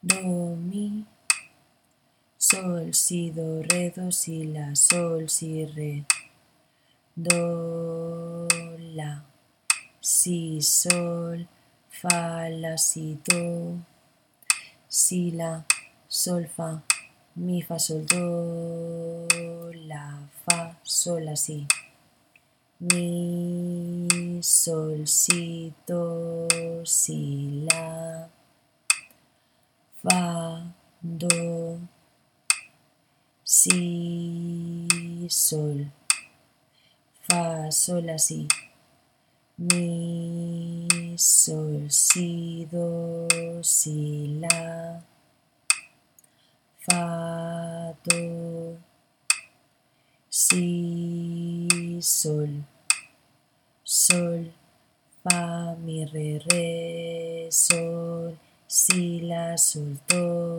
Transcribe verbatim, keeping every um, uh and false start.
do, mi, sol, si, do, re, do, si, la, sol, si, re, do, la, si, sol, fa, la, si, do, si, la, sol, fa, mi, fa, sol, do, la, fa, sol, la, si, mi, sol, si, do, si, la, fa, do, si, sol, fa, sol, la, si, mi, sol, si, do, si, la, fa, do, si, sol, sol, fa, mi, re, re, sol, si, la, sol, do,